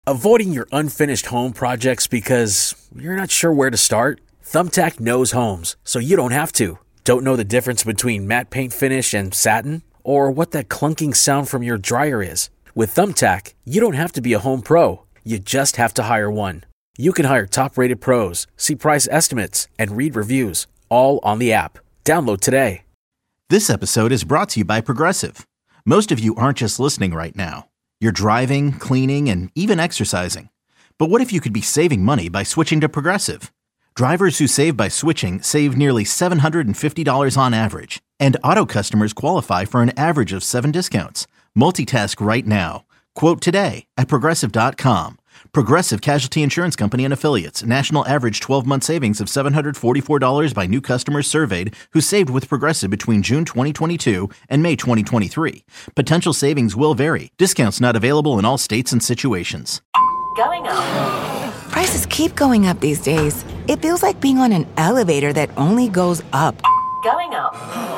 Avoiding your unfinished home projects because you're not sure where to start? Thumbtack knows homes, so you don't have to. Don't know the difference between matte paint finish and satin? Or what that clunking sound from your dryer is? With Thumbtack, you don't have to be a home pro. You just have to hire one. You can hire top-rated pros, see price estimates, and read reviews, all on the app. Download today. This episode is brought to you by Progressive. Most of you aren't just listening right now. You're driving, cleaning, and even exercising. But what if you could be saving money by switching to Progressive? Drivers who save by switching save nearly $750 on average. And auto customers qualify for an average of 7 discounts. Multitask right now. Quote today at Progressive.com. Progressive Casualty Insurance Company and Affiliates. National average 12-month savings of $744 by new customers surveyed who saved with Progressive between June 2022 and May 2023. Potential savings will vary. Discounts not available in all states and situations. Going up. Prices keep going up these days. It feels like being on an elevator that only goes up. Going up.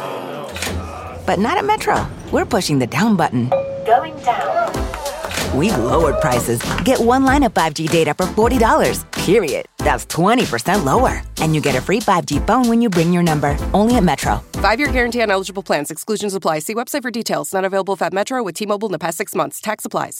But not at Metro. We're pushing the down button. Going down. We've lowered prices. Get one line of 5G data for $40, period. That's 20% lower. And you get a free 5G phone when you bring your number. Only at Metro. 5-year guarantee on eligible plans. Exclusions apply. See website for details. Not available if at Metro with T-Mobile in the past 6 months. Tax applies.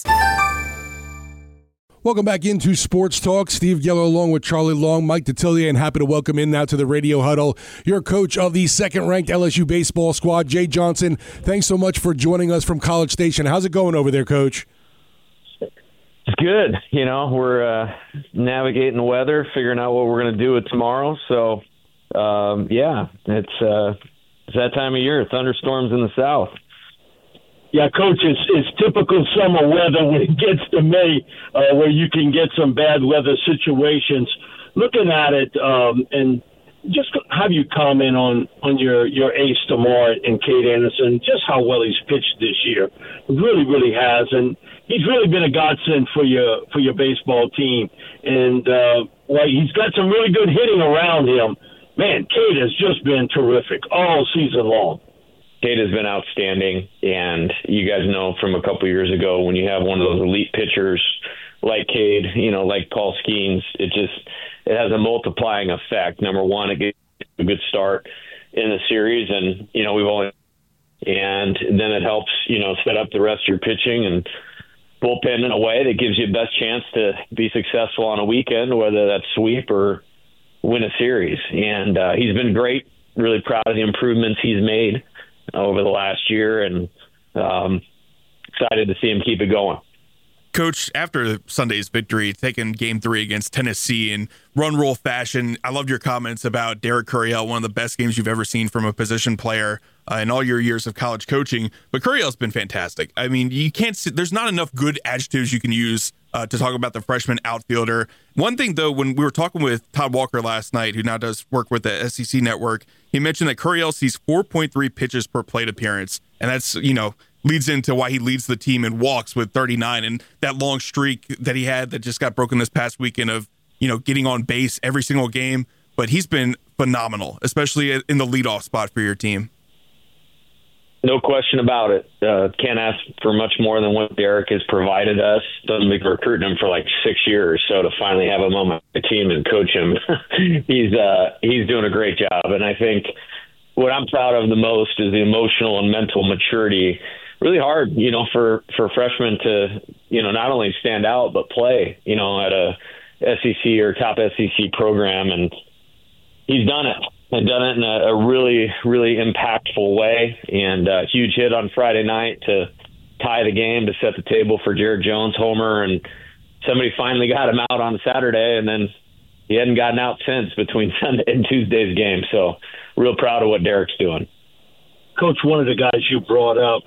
Welcome back into Sports Talk. Steve Geller along with Charlie Long, Mike Detillier, and happy to welcome in now to the Radio Huddle your coach of the second-ranked LSU baseball squad, Jay Johnson. Thanks so much for joining us from College Station. How's it going over there, Coach? It's good. We're navigating the weather, figuring out what we're going to do with tomorrow. So, it's that time of year. Thunderstorms in the south. Yeah, Coach, it's typical summer weather when it gets to May, where you can get some bad weather situations. Looking at it, and just have you comment on your ace tomorrow and Cade Anderson, just how well he's pitched this year. He really, really has, and he's really been a godsend for your baseball team. And he's got some really good hitting around him. Man, Cade has just been terrific all season long. Cade has been outstanding, and you guys know from a couple years ago when you have one of those elite pitchers like Cade, like Paul Skeens, it has a multiplying effect. Number one, it gets a good start in the series, and and then it helps set up the rest of your pitching and bullpen in a way that gives you the best chance to be successful on a weekend, whether that's sweep or win a series. And he's been great. Really proud of the improvements he's made over the last year, and excited to see him keep it going. Coach, after Sunday's victory, taking Game 3 against Tennessee in run-roll fashion, I loved your comments about Derek Coryell, one of the best games you've ever seen from a position player in all your years of college coaching. But Coryell's been fantastic. I mean, there's not enough good adjectives you can use to talk about the freshman outfielder. One thing, though, when we were talking with Todd Walker last night, who now does work with the SEC Network, he mentioned that Coryell sees 4.3 pitches per plate appearance. And that's, leads into why he leads the team in walks with 39. And that long streak that he had that just got broken this past weekend of, getting on base every single game. But he's been phenomenal, especially in the leadoff spot for your team. No question about it. Can't ask for much more than what Derek has provided us. Done been recruiting him for like 6 years, so to finally have him on my team and coach him, he's doing a great job. And I think what I'm proud of the most is the emotional and mental maturity. Really hard, for freshmen to, not only stand out but play, at a SEC or top SEC program, and he's done it. And done it in a really, really impactful way. And a huge hit on Friday night to tie the game, to set the table for Jared Jones' homer. And somebody finally got him out on Saturday, and then he hadn't gotten out since between Sunday and Tuesday's game. So real proud of what Derek's doing. Coach, one of the guys you brought up,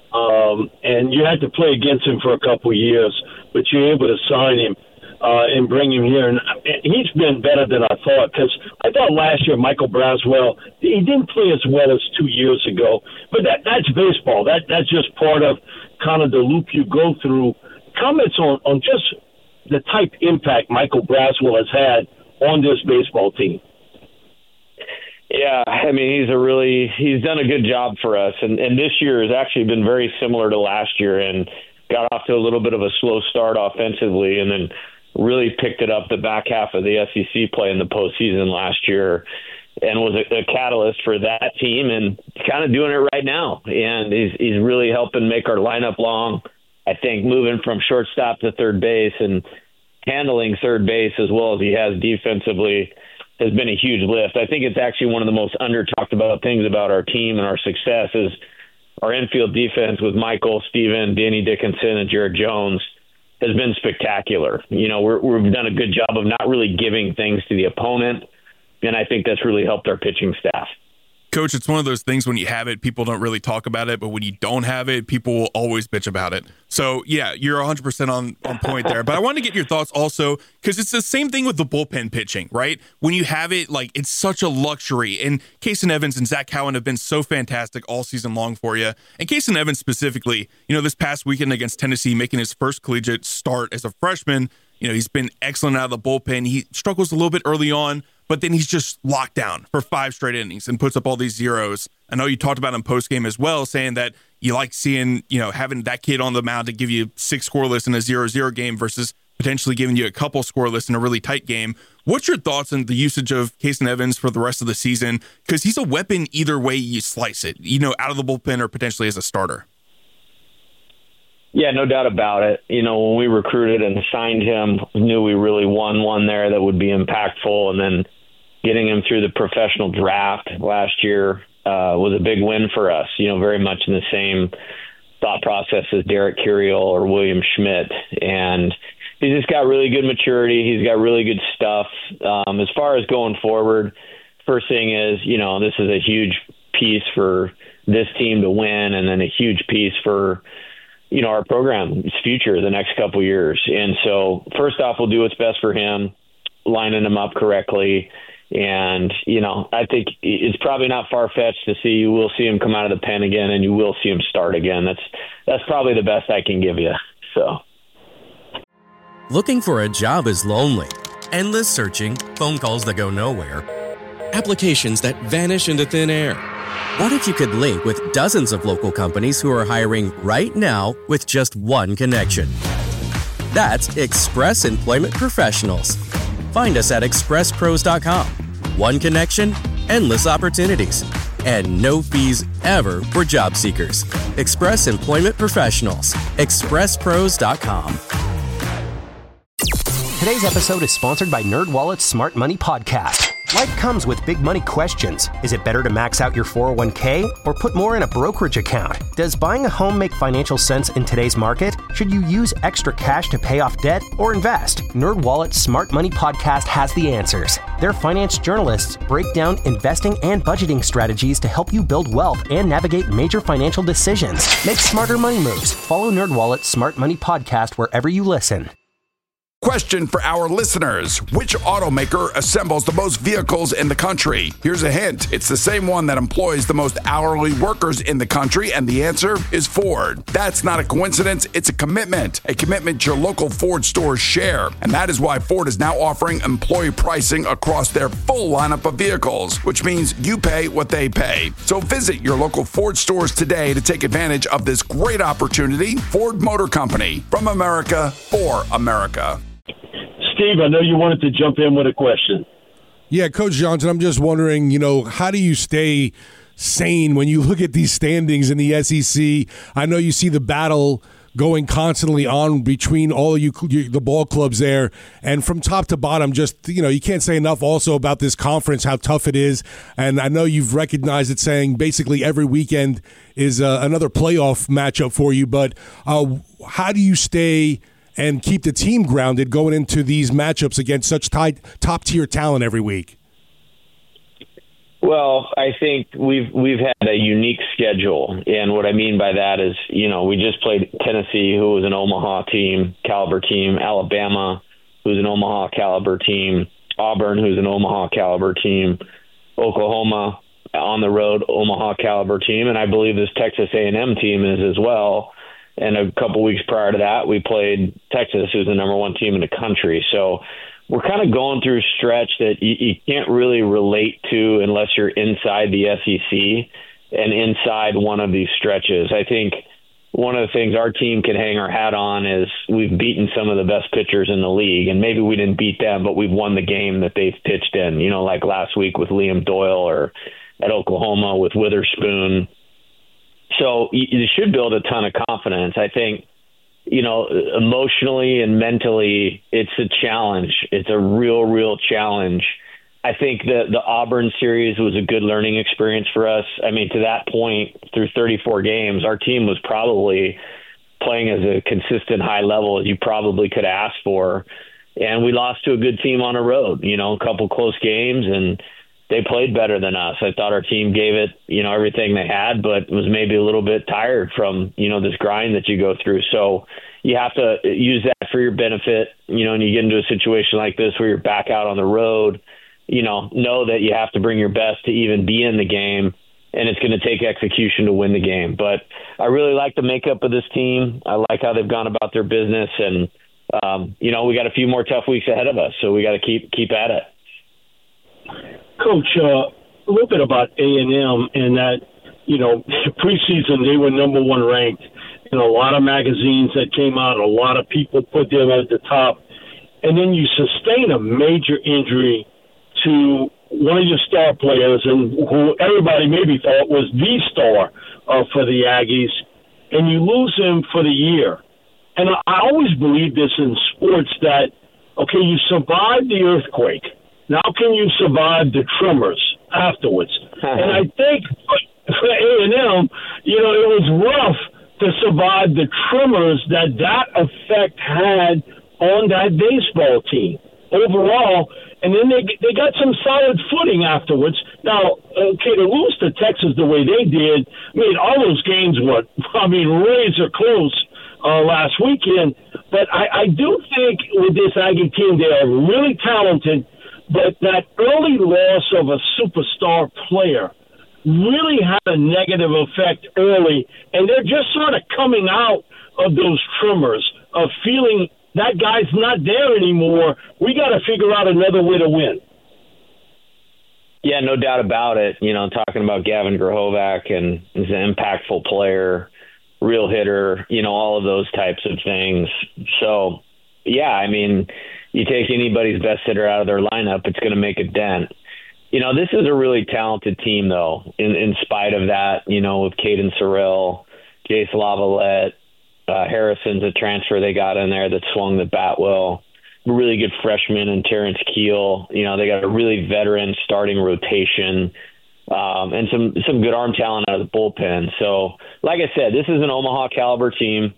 and you had to play against him for a couple of years, but you were able to sign him. And bring him here. And he's been better than I thought, because I thought last year Michael Braswell, he didn't play as well as 2 years ago. But that's baseball. That's just part of kind of the loop you go through. Comments on just the type impact Michael Braswell has had on this baseball team. Yeah, I mean, he's done a good job for us. And this year has actually been very similar to last year. And got off to a little bit of a slow start offensively and then really picked it up the back half of the SEC play in the postseason last year and was a catalyst for that team and kind of doing it right now. And he's really helping make our lineup long. I think moving from shortstop to third base and handling third base as well as he has defensively has been a huge lift. I think it's actually one of the most under-talked about things about our team and our success is our infield defense with Michael, Steven, Danny Dickinson, and Jared Jones has been spectacular. You know, we've done a good job of not really giving things to the opponent, and I think that's really helped our pitching staff. Coach, it's one of those things when you have it, people don't really talk about it, but when you don't have it, people will always bitch about it. So, yeah, you're 100% on point there. But I wanted to get your thoughts also, because it's the same thing with the bullpen pitching, right? When you have it, like, it's such a luxury. And Kason Evans and Zach Cowan have been so fantastic all season long for you. And Kason Evans specifically, you know, this past weekend against Tennessee, making his first collegiate start as a freshman, you know, he's been excellent out of the bullpen. He struggles a little bit early on, but then he's just locked down for 5 straight innings and puts up all these zeros. I know you talked about him post-game as well, saying that you like seeing, you know, having that kid on the mound to give you 6 scoreless in a 0-0 game versus potentially giving you a couple scoreless in a really tight game. What's your thoughts on the usage of Kason Evans for the rest of the season? Because he's a weapon either way you slice it, you know, out of the bullpen or potentially as a starter. Yeah, no doubt about it. You know, when we recruited and signed him, we knew we really won one there that would be impactful. And then getting him through the professional draft last year was a big win for us, you know, very much in the same thought process as Derek Curiel or William Schmidt. And he's just got really good maturity. He's got really good stuff. As far as going forward, first thing is, you know, this is a huge piece for this team to win and then a huge piece for, you know, our program's future the next couple of years. And so first off, we'll do what's best for him, lining him up correctly. And, you know, I think it's probably not far-fetched to see you will see him come out of the pen again and you will see him start again. That's probably the best I can give you. So, looking for a job is lonely. Endless searching, phone calls that go nowhere, applications that vanish into thin air. What if you could link with dozens of local companies who are hiring right now with just one connection? That's Express Employment Professionals. Find us at expresspros.com. One connection, endless opportunities, and no fees ever for job seekers. Express Employment Professionals. expresspros.com. Today's episode is sponsored by NerdWallet's Smart Money Podcast. Life comes with big money questions. Is it better to max out your 401k or put more in a brokerage account? Does buying a home make financial sense in today's market? Should you use extra cash to pay off debt or invest? NerdWallet's Smart Money Podcast has the answers. Their finance journalists break down investing and budgeting strategies to help you build wealth and navigate major financial decisions. Make smarter money moves. Follow NerdWallet's Smart Money Podcast wherever you listen. Question for our listeners. Which automaker assembles the most vehicles in the country? Here's a hint. It's the same one that employs the most hourly workers in the country, and the answer is Ford. That's not a coincidence. It's a commitment your local Ford stores share. And that is why Ford is now offering employee pricing across their full lineup of vehicles, which means you pay what they pay. So visit your local Ford stores today to take advantage of this great opportunity. Ford Motor Company, from America, for America. Steve, I know you wanted to jump in with a question. Yeah, Coach Johnson, I'm just wondering, you know, how do you stay sane when you look at these standings in the SEC? I know you see the battle going constantly on between all of you, the ball clubs there, and from top to bottom, just, you know, you can't say enough also about this conference, how tough it is. And I know you've recognized it, saying basically every weekend is another playoff matchup for you, but how do you stay and keep the team grounded going into these matchups against such top-tier talent every week? Well, I think we've had a unique schedule, and what I mean by that is, you know, we just played Tennessee, who was an Omaha caliber team, Alabama, who's an Omaha caliber team, Auburn, who's an Omaha caliber team, Oklahoma on the road, Omaha caliber team, and I believe this Texas A&M team is as well. And a couple weeks prior to that, we played Texas, who's the number one team in the country. So we're kind of going through a stretch that you can't really relate to unless you're inside the SEC and inside one of these stretches. I think one of the things our team can hang our hat on is we've beaten some of the best pitchers in the league, and maybe we didn't beat them, but we've won the game that they've pitched in, like last week with Liam Doyle or at Oklahoma with Witherspoon. So you should build a ton of confidence. I think, emotionally and mentally, it's a challenge. It's a real challenge. I think the Auburn series was a good learning experience for us. I mean, to that point, through 34 games, our team was probably playing as a consistent high level as you probably could ask for. And we lost to a good team on the road, a couple close games, and they played better than us. I thought our team gave it, everything they had, but was maybe a little bit tired from, this grind that you go through. So you have to use that for your benefit, and you get into a situation like this where you're back out on the road, know that you have to bring your best to even be in the game, and it's going to take execution to win the game. But I really like the makeup of this team. I like how they've gone about their business, and, we got a few more tough weeks ahead of us, so we got to keep at it. Coach, a little bit about A&M and that, preseason they were number one ranked in a lot of magazines that came out. A lot of people put them at the top. And then you sustain a major injury to one of your star players, and who everybody maybe thought was the star for the Aggies, and you lose him for the year. And I always believe this in sports that, okay, you survived the earthquake. Now can you survive the tremors afterwards? And I think for A&M, it was rough to survive the tremors that effect had on that baseball team overall. And then they got some solid footing afterwards. Now, okay, to lose to Texas the way they did, all those games were, razor close last weekend. But I do think with this Aggie team, they are really talented, but that early loss of a superstar player really had a negative effect early, and they're just sort of coming out of those tremors of feeling that guy's not there anymore. We got to figure out another way to win. Yeah, no doubt about it. Talking about Gavin Grahovac, and he's an impactful player, real hitter, all of those types of things. So, yeah, you take anybody's best hitter out of their lineup, it's going to make a dent. This is a really talented team, though, in spite of that, with Caden Sorrell, Jace Lavalette, Harrison's a transfer they got in there that swung the bat well. Really good freshman in Terrence Keel. They got a really veteran starting rotation, and some good arm talent out of the bullpen. So, like I said, this is an Omaha caliber team.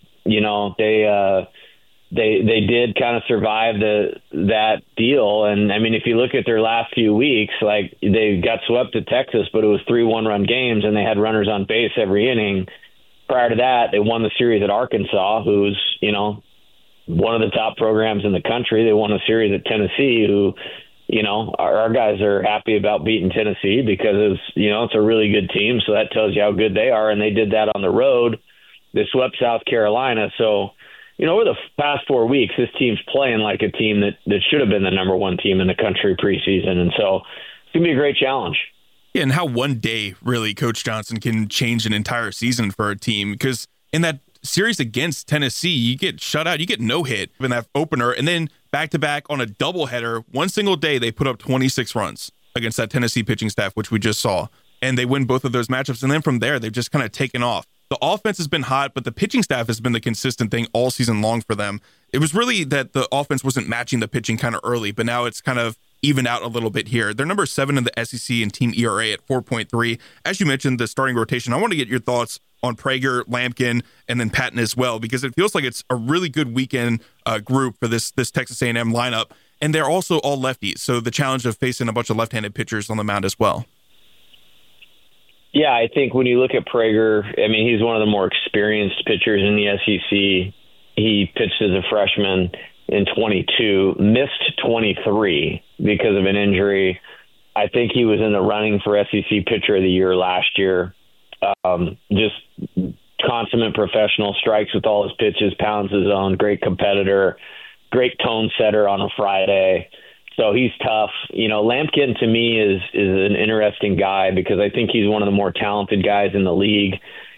They did kind of survive that deal. And, if you look at their last few weeks, like they got swept at Texas, but it was 3 one-run games, and they had runners on base every inning. Prior to that, they won the series at Arkansas, who's, one of the top programs in the country. They won a series at Tennessee, who, our guys are happy about beating Tennessee because it's a really good team. So that tells you how good they are. And they did that on the road. They swept South Carolina. So, over the past 4 weeks, this team's playing like a team that should have been the number one team in the country preseason. And so it's going to be a great challenge. Yeah, and how one day, really, Coach Johnson can change an entire season for a team. Because in that series against Tennessee, you get shut out. You get no hit in that opener. And then back-to-back on a doubleheader, one single day, they put up 26 runs against that Tennessee pitching staff, which we just saw. And they win both of those matchups. And then from there, they've just kind of taken off. The offense has been hot, but the pitching staff has been the consistent thing all season long for them. It was really that the offense wasn't matching the pitching kind of early, but now it's kind of even out a little bit here. They're number 7 in the SEC in team ERA at 4.3. As you mentioned, the starting rotation, I want to get your thoughts on Prager, Lampkin, and then Patton as well, because it feels like it's a really good weekend group for this Texas A&M lineup. And they're also all lefties, so the challenge of facing a bunch of left-handed pitchers on the mound as well. Yeah, I think when you look at Prager, he's one of the more experienced pitchers in the SEC. He pitched as a freshman in 22, missed 23 because of an injury. I think he was in the running for SEC Pitcher of the Year last year. Just consummate professional, strikes with all his pitches, pounds his own, great competitor, great tone setter on a Friday. So he's tough. Lampkin to me is an interesting guy because I think he's one of the more talented guys in the league.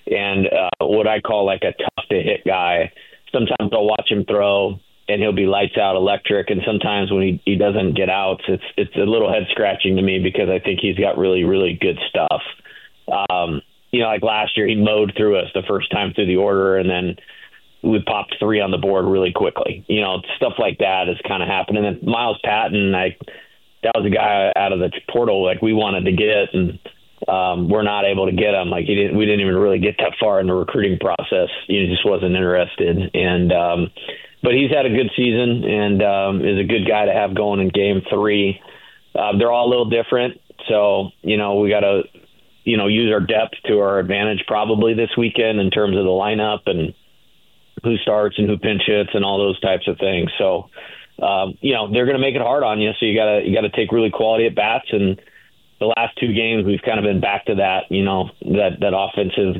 and what I call like a tough to hit guy. Sometimes I'll watch him throw and he'll be lights out electric. And sometimes when he doesn't get outs, it's a little head scratching to me because I think he's got really, really good stuff. Like last year, he mowed through us the first time through the order, and then we popped 3 on the board really quickly. Stuff like that is kind of happening. And then Miles Patton, that was a guy out of the portal like we wanted to get, and we're not able to get him. Like we didn't even really get that far in the recruiting process. He just wasn't interested. And but he's had a good season and is a good guy to have going in game 3. They're all a little different, so we got to use our depth to our advantage probably this weekend in terms of the lineup and who starts and who pinch hits and all those types of things. So they're going to make it hard on you. So you got to take really quality at bats. And the last 2 games, we've kind of been back to that, that offensive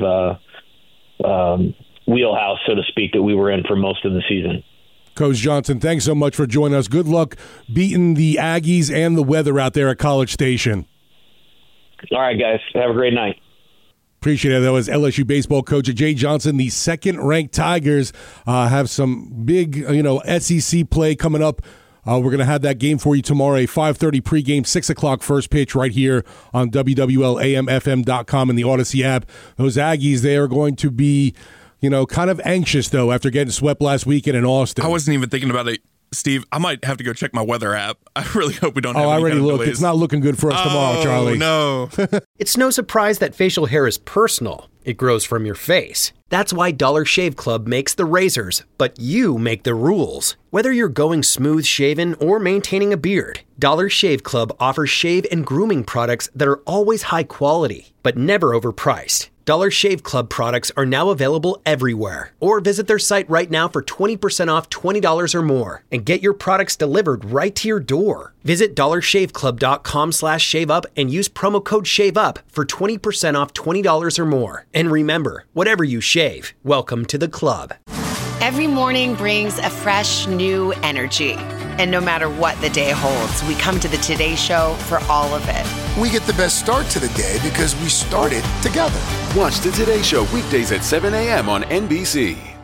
wheelhouse, so to speak, that we were in for most of the season. Coach Johnson, thanks so much for joining us. Good luck beating the Aggies and the weather out there at College Station. All right, guys. Have a great night. Appreciate it. That was LSU baseball coach Jay Johnson. The second-ranked Tigers have some big, SEC play coming up. We're going to have that game for you tomorrow, a 5:30 pregame, 6 o'clock first pitch right here on WWLAMFM.com and the Odyssey app. Those Aggies, they are going to be, kind of anxious, though, after getting swept last weekend in Austin. I wasn't even thinking about it. Steve, I might have to go check my weather app. I really hope we don't have any I already kind of looked. delays. It's not looking good for us tomorrow, Charlie. No. It's no surprise that facial hair is personal. It grows from your face. That's why Dollar Shave Club makes the razors, but you make the rules. Whether you're going smooth shaven or maintaining a beard, Dollar Shave Club offers shave and grooming products that are always high quality, but never overpriced. Dollar Shave Club products are now available everywhere. Or visit their site right now for 20% off $20 or more and get your products delivered right to your door. Visit dollarshaveclub.com/shaveup and use promo code SHAVEUP for 20% off $20 or more. And remember, whatever you shave, welcome to the club. Every morning brings a fresh, new energy. And no matter what the day holds, we come to the Today Show for all of it. We get the best start to the day because we started together. Watch the Today Show weekdays at 7 a.m. on NBC.